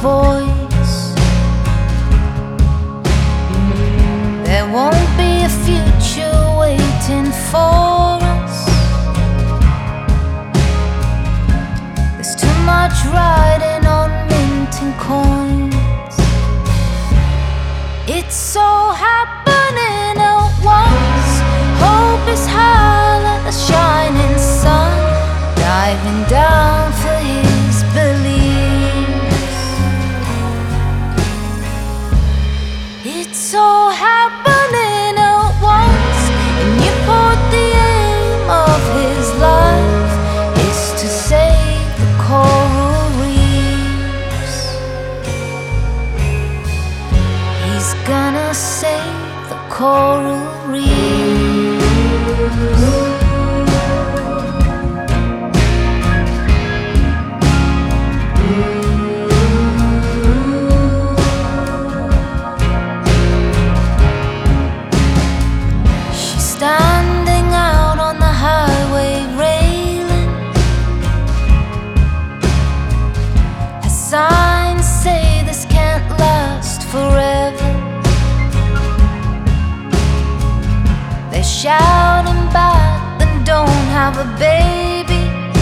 voice. There won't be a future waiting for us. There's too much riding on minting coins. It's so happening at once. Hope is high like the shining sun, diving down for his beliefs. It's so happening at once, and you put the aim of his life is to save the coral reefs. He's gonna save the coral reefs. Standing out on the highway railing, her signs say this can't last forever. They're shouting back, then don't have a baby.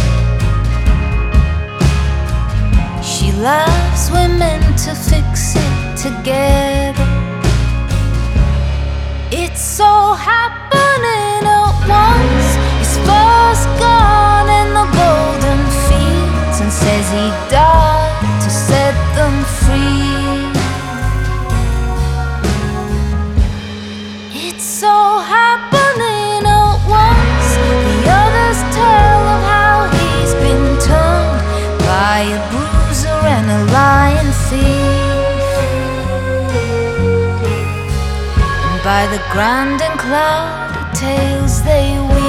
She laughs, we're meant to fix it together. It's so happening at once. He's first gone in the golden fields and says he died to set them free. It's so happening at once. The others tell of how he's been turned by a bruiser and a lion thief. By the grand and cloudy tales they weave.